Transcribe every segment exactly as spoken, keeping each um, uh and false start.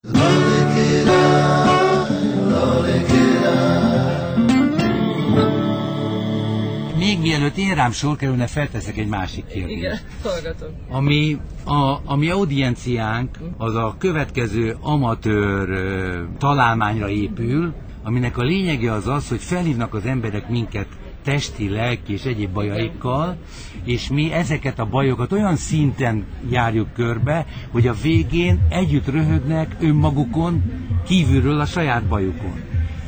Még mielőtt én rám sor kerülne, felteszek egy másik kérdést. Igen, hallgatom. Ami a, a mi audienciánk az a következő amatőr ö, találmányra épül, aminek a lényege az az, hogy felhívnak az emberek minket testi, lelki és egyéb bajaikkal, és mi ezeket a bajokat olyan szinten járjuk körbe, hogy a végén együtt röhögnek önmagukon, kívülről a saját bajukon.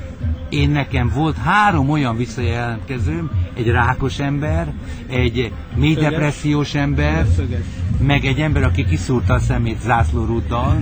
Én nekem volt három olyan visszajelentkezőm, egy rákos ember, egy mély depressziós ember, meg egy ember, aki kiszúrta a szemét zászlórúddal,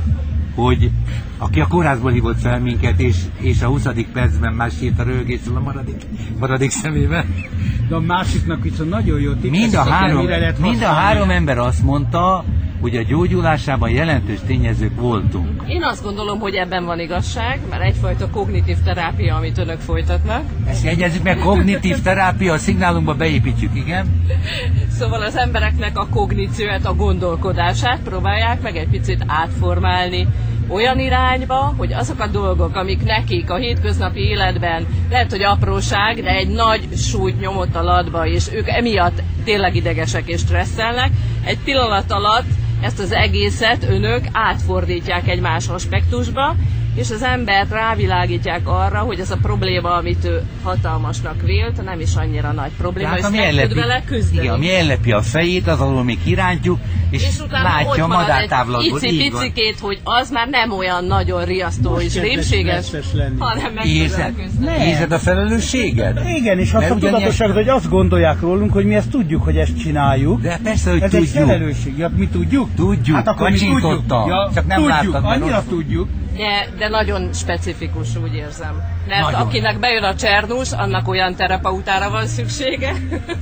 hogy aki a kórházból hívott fel minket, és, és a huszadik percben már sírt a röhögésről a maradék, maradék szemében. De a másiknak viszont nagyon jó tipp. Mind a, három, mind a három ember azt mondta, hogy a gyógyulásában jelentős tényezők voltunk. Én azt gondolom, hogy ebben van igazság, mert egyfajta kognitív terápia, amit önök folytatnak. Ezt jegyezzük meg, kognitív terápia, a szignálunkba beépítjük, igen? Szóval az embereknek a kogníciót, a gondolkodását próbálják meg egy picit átformálni olyan irányba, hogy azok a dolgok, amik nekik a hétköznapi életben lehet, hogy apróság, de egy nagy súlyt nyomott a latba, és ők emiatt tényleg idegesek és stresszelnek, egy pillanat alatt ezt az egészet önök átfordítják egy más aspektusba, és az embert rávilágítják arra, hogy ez a probléma, amit ő hatalmasnak vélt, nem is annyira nagy probléma, és nem tud vele küzdeni. Igen, ami ellepi a fejét, az, ahol még kirántjuk, és, és látja a madártávlatból. Icici-picikét, hogy az már nem olyan nagyon riasztó most és rémséges, hanem meg tud vele küzdeni. Érzed a felelősséged? Igen, és azt a tudatosságot, hogy azt gondolják rólunk, hogy mi ezt tudjuk, hogy ezt csináljuk. De persze, hogy ez tudjuk. Ez egy felelősség. Ja, mi tudjuk? Tudjuk, hát akkor mi tudjuk. Ja, csak nem tudjuk, láttad, annyira tudjuk. De, de nagyon specifikus, úgy érzem. Mert nagyon. Akinek bejön a csernus, annak olyan terapeutára van szüksége.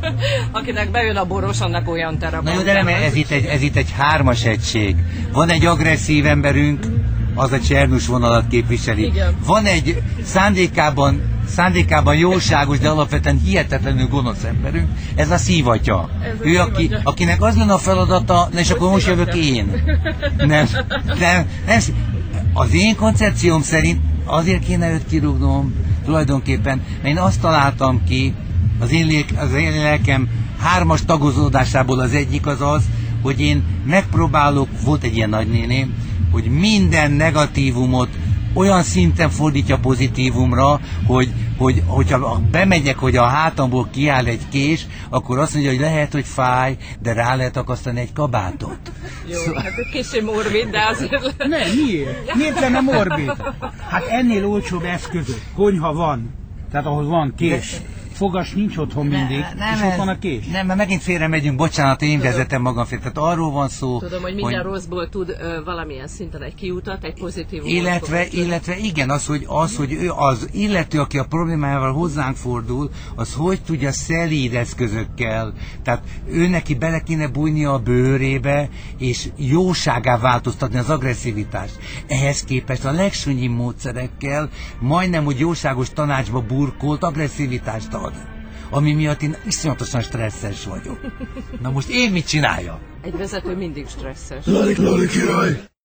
Akinek bejön a boros, annak olyan terapeutára. Na jó, de nem, ez itt, egy, ez itt egy hármas egység. Van egy agresszív emberünk, az a csernus vonalat képviseli. Igen. Van egy szándékában, szándékában jóságos, de alapvetően hihetetlenül gonosz emberünk, ez a szívatya. Ez ő, a aki, szívatya. Akinek az lenne a feladata, és akkor most jövök én. Nem, nem, nem. Az én koncepcióm szerint azért kéne őt kirúgnom tulajdonképpen, mert én azt találtam ki, az én, lélk, az én lelkem hármas tagozódásából az egyik az az, hogy én megpróbálok, volt egy ilyen nagynéném, hogy minden negatívumot olyan szinten fordítja pozitívumra, hogy, hogy hogyha bemegyek, hogy a hátamból kiáll egy kés, akkor azt mondja, hogy lehet, hogy fáj, de rá lehet akasztani egy kabátot. Jó, szóval... hát egy kicsi morbid, de azért... Nem, miért? Miért lenne morbid? Hát ennél olcsóbb eszközök, konyha van, tehát ahol van kés. Fogas nincs otthon mindig, ne, nem, és ott van a kés. Nem, mert megint félre megyünk, bocsánat, én vezetem magam félre. Tehát arról van szó, tudom, hogy minden hogy... rosszból tud ö, valamilyen szinten egy kiutat, egy pozitív illetve, illetve igen, az hogy, az, hogy ő az illető, aki a problémájával hozzánk fordul, az hogy tudja szelíd eszközökkel, tehát ő neki bele kéne bújnia a bőrébe, és jóságá változtatni az agresszivitást. Ehhez képest a legsúnyibb módszerekkel majdnem, hogy jóságos tanácsba burkolt agresszivitást ad. Ami miatt én iszonyatosan stresszes vagyok. Na most én mit csináljak? Egy vezető mindig stresszes. Lali, Lali király!